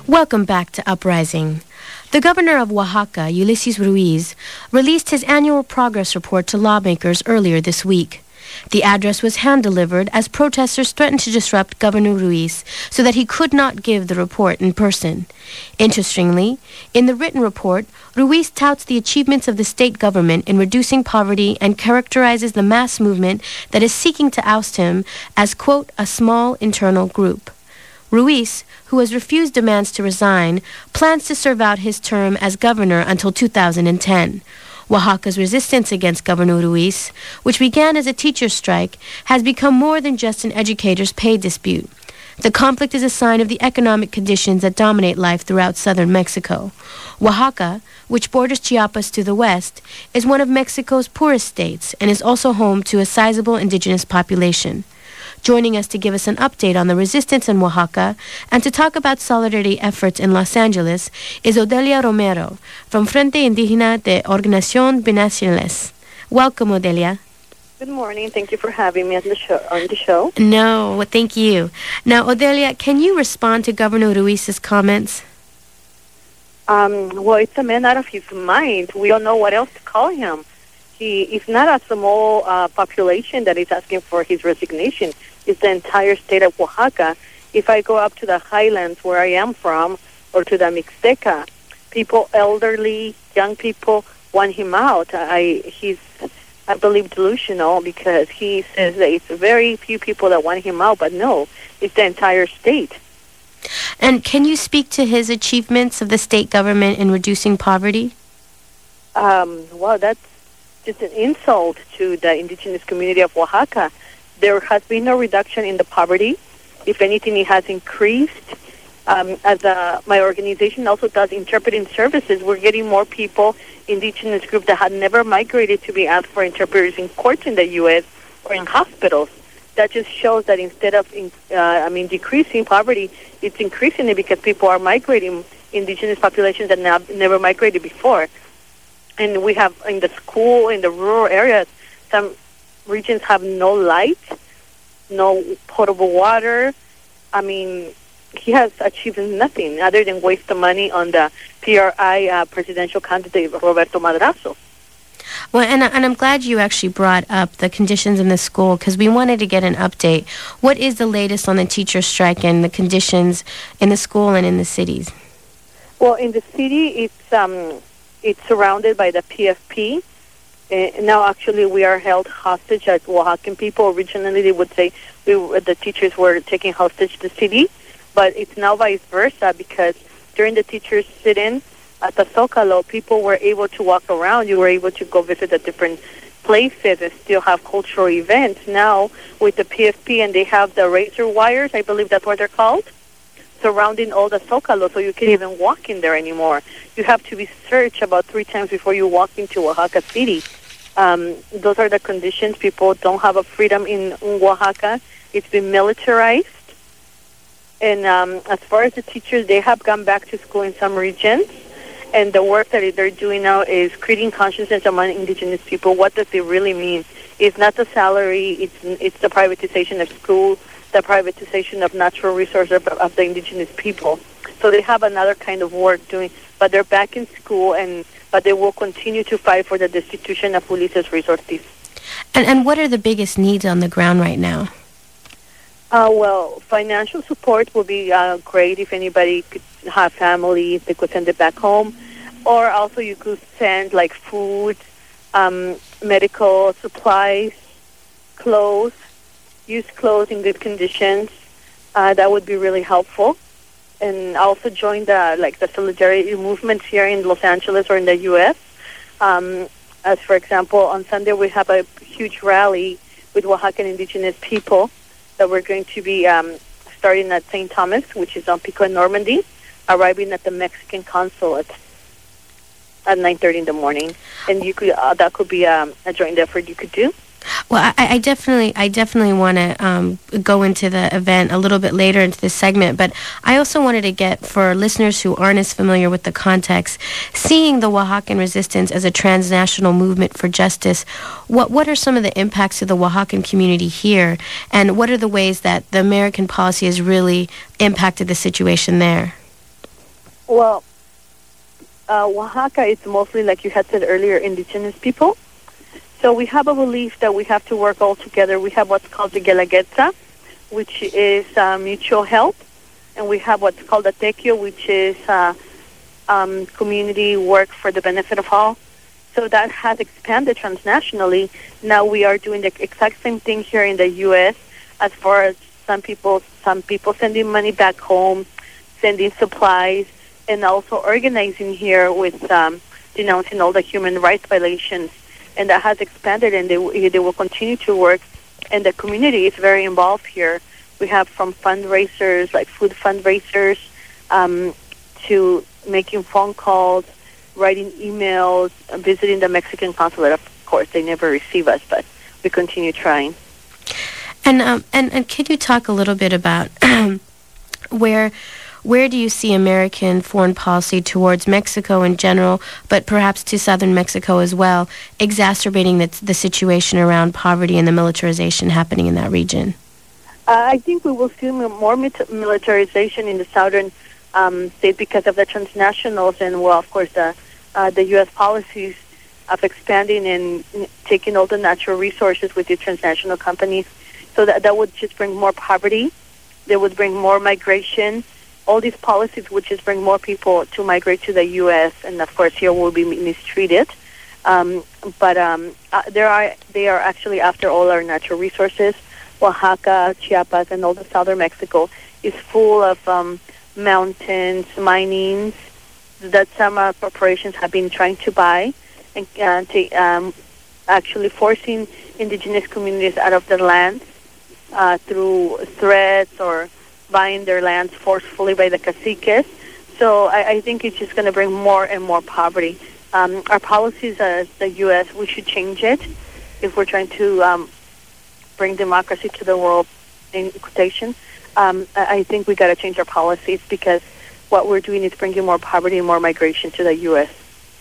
Welcome back to Uprising. The governor of Oaxaca, Ulises Ruiz, released his annual progress report to lawmakers earlier this week. The address was hand-delivered as protesters threatened to disrupt Governor Ruiz so that he could not give the report in person. Interestingly, in the written report, Ruiz touts the achievements of the state government in reducing poverty and characterizes the mass movement that is seeking to oust him as, quote, a small internal group. Ruiz, who has refused demands to resign, plans to serve out his term as governor until 2010. Oaxaca's resistance against Governor Ruiz, which began as a teacher's strike, has become more than just an educator's pay dispute. The conflict is a sign of the economic conditions that dominate life throughout southern Mexico. Oaxaca, which borders Chiapas to the west, is one of Mexico's poorest states and is also home to a sizable indigenous population. Joining us to give us an update on the resistance in Oaxaca and to talk about solidarity efforts in Los Angeles is Odelia Romero from Frente Indígena de Organización Binacionales. Welcome, Odelia. Good morning. Thank you for having me on the show. No, thank you. Now, Odelia, can you respond to Governor Ruiz's comments? Well, it's a man out of his mind. We don't know what else to call him. He is not a small population that is asking for his resignation. It's the entire state of Oaxaca. If I go up to the highlands where I am from, or to the Mixteca, people, elderly, young people, want him out. He's, I believe, delusional because he says that it's very few people that want him out, but no, it's the entire state. And can you speak to his achievements of the state government in reducing poverty? Well, that's just an insult to the indigenous community of Oaxaca. There has been no reduction in the poverty. If anything, it has increased. My organization also does interpreting services. We're getting more people, indigenous groups that had never migrated, to be asked for interpreters in courts in the U.S. or in hospitals. That just shows that instead of decreasing poverty, it's increasing it because people are migrating, indigenous populations that never migrated before. And we have in the school, in the rural areas, some regions have no light, no potable water. I mean, he has achieved nothing other than waste the money on the PRI presidential candidate, Roberto Madrazo. Well, and I'm glad you actually brought up the conditions in the school because we wanted to get an update. What is the latest on the teacher strike and the conditions in the school and in the cities? Well, in the city, it's surrounded by the PFP. Now, actually, we are held hostage as Oaxacan people. Originally, they would say the teachers were taking hostage the city, but it's now vice versa because during the teachers' sit-in at the Zócalo, people were able to walk around. You were able to go visit the different places and still have cultural events. Now, with the PFP, and they have the razor wires, I believe that's what they're called, surrounding all the Zócalo, so you can't even walk in there anymore. You have to be searched about 3 times before you walk into Oaxaca City. Those are the conditions. People don't have a freedom in Oaxaca. It's been militarized. And as far as the teachers, they have gone back to school in some regions. And the work that they're doing now is creating consciousness among indigenous people. What does it really mean? It's not the salary. It's the privatization of schools, the privatization of natural resources of the indigenous people. So they have another kind of work doing, but they're back in school, but they will continue to fight for the destitution of Ulises Resortis. And what are the biggest needs on the ground right now? Well, financial support will be great if anybody could have family, if they could send it back home. Or also you could send like food, medical supplies, clothes, used clothes in good conditions. That would be really helpful. And also join the solidarity movements here in Los Angeles or in the U.S. As, for example, on Sunday we have a huge rally with Oaxacan indigenous people that we're going to be starting at St. Thomas, which is on Pico and Normandy, arriving at the Mexican consulate at 9:30 in the morning. And you could that could be a joint effort you could do. Well, I definitely want to go into the event a little bit later into this segment, but I also wanted to get, for listeners who aren't as familiar with the context, seeing the Oaxacan resistance as a transnational movement for justice, what are some of the impacts to the Oaxacan community here, and what are the ways that the American policy has really impacted the situation there? Well, Oaxaca is mostly, like you had said earlier, indigenous people. So we have a belief that we have to work all together. We have what's called the Guelaguetza, which is mutual help, and we have what's called the Tequio, which is community work for the benefit of all. So that has expanded transnationally. Now we are doing the exact same thing here in the U.S. as far as some people sending money back home, sending supplies, and also organizing here with denouncing all the human rights violations. And that has expanded, and they will continue to work. And the community is very involved here. We have from fundraisers, like food fundraisers, to making phone calls, writing emails, visiting the Mexican consulate. Of course, they never receive us, but we continue trying. And can you talk a little bit about where do you see American foreign policy towards Mexico in general, but perhaps to southern Mexico as well, exacerbating the situation around poverty and the militarization happening in that region? I think we will see more militarization in the southern state because of the transnationals and, well, of course, the U.S. policies of expanding and taking all the natural resources with the transnational companies. So that would just bring more poverty. They would bring more migration. All these policies would just bring more people to migrate to the U.S. and, of course, here will be mistreated. But they are actually after all our natural resources. Oaxaca, Chiapas, and all the southern Mexico is full of mountains, minings that some corporations have been trying to buy and actually forcing indigenous communities out of their lands through threats or buying their lands forcefully by the caciques. So I think it's just going to bring more and more poverty. Our policies as the U.S., we should change it if we're trying to bring democracy to the world, in quotation. I think we got to change our policies because what we're doing is bringing more poverty and more migration to the U.S.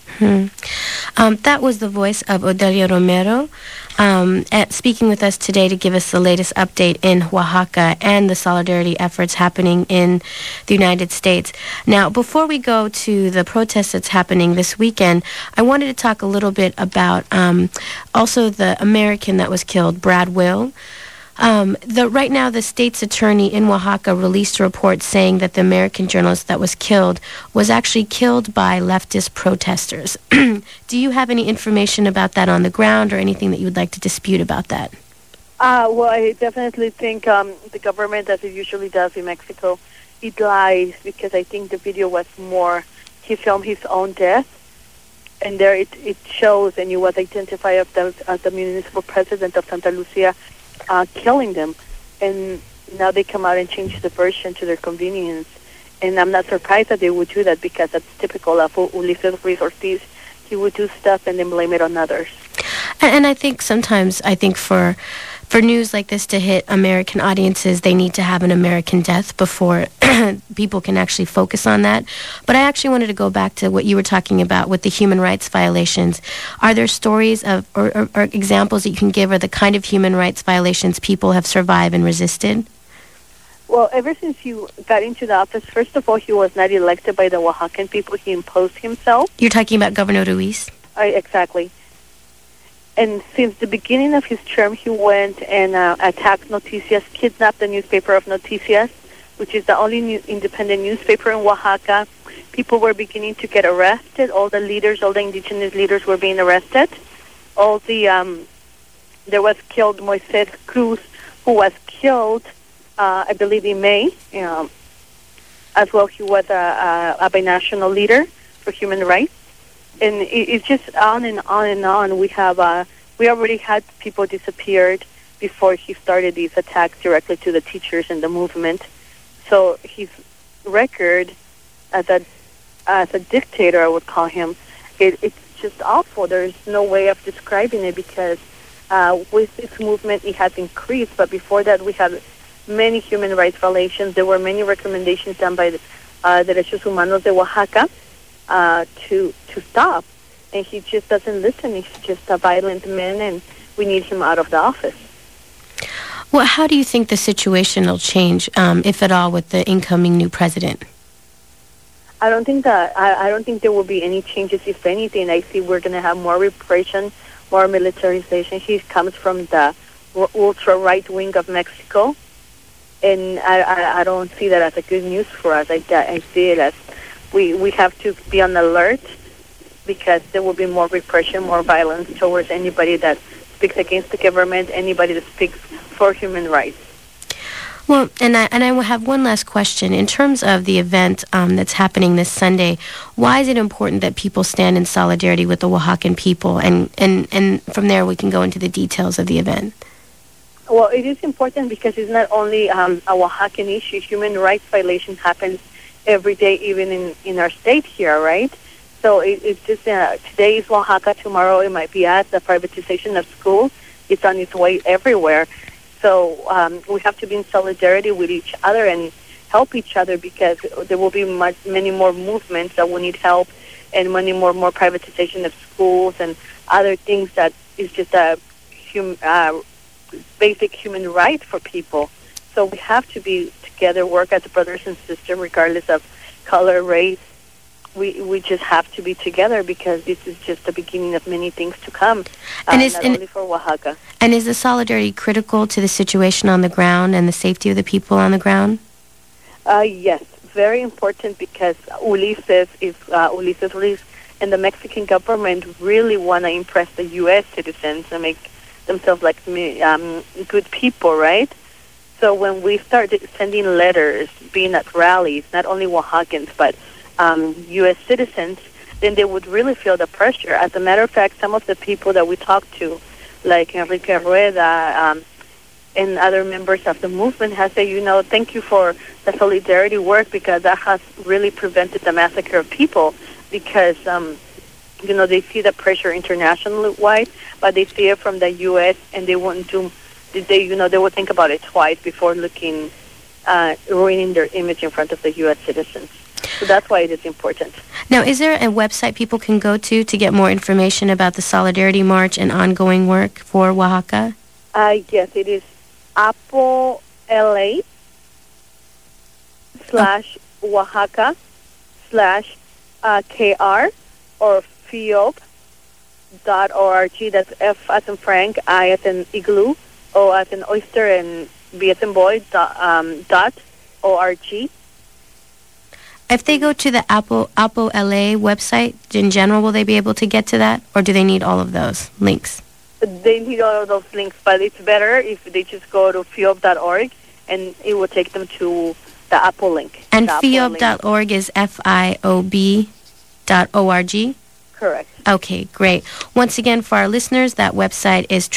That was the voice of Odelia Romero speaking with us today to give us the latest update in Oaxaca and the solidarity efforts happening in the United States. Now, before we go to the protest that's happening this weekend, I wanted to talk a little bit about also the American that was killed, Brad Will. Right now, the state's attorney in Oaxaca released a report saying that the American journalist that was killed was actually killed by leftist protesters. Do you have any information about that on the ground or anything that you would like to dispute about that? Well, I definitely think the government, as it usually does in Mexico, it lies because I think the video was more, he filmed his own death. And there it shows, and it was identified as the municipal president of Santa Lucia killing them, and now they come out and change the version to their convenience. And I'm not surprised that they would do that because that's typical of Ulises Ruiz Ortiz. He would do stuff and then blame it on others. And I think sometimes, for news like this to hit American audiences, they need to have an American death before people can actually focus on that. But I actually wanted to go back to what you were talking about with the human rights violations. Are there stories of or examples that you can give of the kind of human rights violations people have survived and resisted? Well, ever since he got into the office, first of all, he was not elected by the Oaxacan people. He imposed himself. You're talking about Governor Ruiz? Exactly. And since the beginning of his term, he went and attacked Noticias, kidnapped the newspaper of Noticias, which is the only independent newspaper in Oaxaca. People were beginning to get arrested. All the leaders, all the indigenous leaders were being arrested. All the, there was killed Moises Cruz, who was killed, I believe, in May. As well, he was a binational leader for human rights. And it's just on and on and on. We have we already had people disappeared before he started these attacks directly to the teachers and the movement. So his record as a dictator, I would call him, it's just awful. There's no way of describing it because with this movement it has increased. But before that, we had many human rights violations. There were many recommendations done by the Derechos Humanos de Oaxaca to stop, and he just doesn't listen. He's just a violent man, and we need him out of the office. Well, how do you think the situation will change, if at all, with the incoming new president? I don't think there will be any changes. If anything, I see we're going to have more repression, more militarization. He comes from the ultra right wing of Mexico, and I don't see that as a good news for us. I see it as we have to be on alert, because there will be more repression, more violence towards anybody that speaks against the government, anybody that speaks for human rights. Well, and I will have one last question. In terms of the event that's happening this Sunday, why is it important that people stand in solidarity with the Oaxacan people? And from there, we can go into the details of the event. Well, it is important because it's not only a Oaxacan issue. Human rights violation happens every day, even in our state here, right? So it's just today is Oaxaca, tomorrow it might be us. The privatization of schools, it's on its way everywhere. So we have to be in solidarity with each other and help each other, because there will be many more movements that will need help, and many more privatization of schools and other things that is just a basic human right for people. So we have to be together, work as brothers and sisters, regardless of color, race. We just have to be together, because this is just the beginning of many things to come, not only for Oaxaca. And is the solidarity critical to the situation on the ground and the safety of the people on the ground? Yes, very important, because Ulises and the Mexican government really want to impress the U.S. citizens and make themselves like good people, right? So when we started sending letters, being at rallies, not only Oaxacans, but U.S. citizens, then they would really feel the pressure. As a matter of fact, some of the people that we talked to, like Enrique Rueda and other members of the movement, have said, thank you for the solidarity work, because that has really prevented the massacre of people, because, they see the pressure internationally-wide, but they see it from the U.S., and they wouldn't they would think about it twice before ruining their image in front of the U.S. citizens. So that's why it is important. Now, is there a website people can go to get more information about the Solidarity March and ongoing work for Oaxaca? Yes, it is ApoLA/Oaxaca/KR or FIOB.org. That's F as in Frank, I as in igloo, O as in oyster, and B as in boy, .org. If they go to the ApoLA website, in general, will they be able to get to that? Or do they need all of those links? They need all of those links, but it's better if they just go to FIOB.org, and it will take them to the Apo link. And FIOB.org is FIOB.org? Correct. Okay, great. Once again, for our listeners, that website is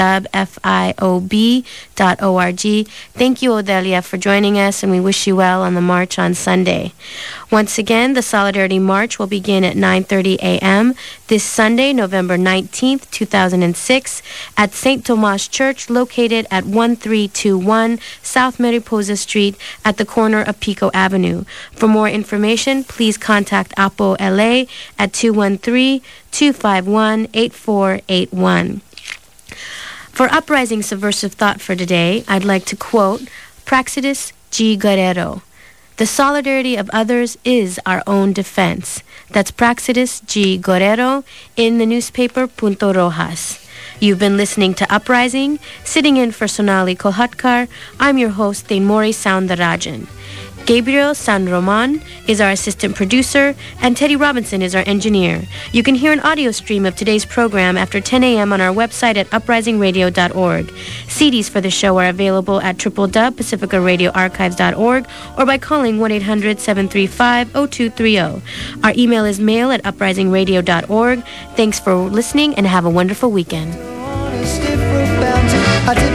www.fiob.org. Thank you, Odelia, for joining us, and we wish you well on the march on Sunday. Once again, the Solidarity March will begin at 9:30 a.m. this Sunday, November 19th, 2006, at St. Tomas Church, located at 1321 South Mariposa Street at the corner of Pico Avenue. For more information, please contact Apo LA at 213-251-8481. For Uprising Subversive Thought for today, I'd like to quote Praxedis G. Guerrero. The solidarity of others is our own defense. That's Praxedis G. Guerrero in the newspaper Punto Rojas. You've been listening to Uprising. Sitting in for Sonali Kolhatkar, I'm your host, Thenmori Soundarajan. Gabriel San Roman is our assistant producer, and Teddy Robinson is our engineer. You can hear an audio stream of today's program after 10 a.m. on our website at uprisingradio.org. CDs for the show are available at www.pacificaradioarchives.org or by calling 1-800-735-0230. Our email is mail@uprisingradio.org. Thanks for listening and have a wonderful weekend.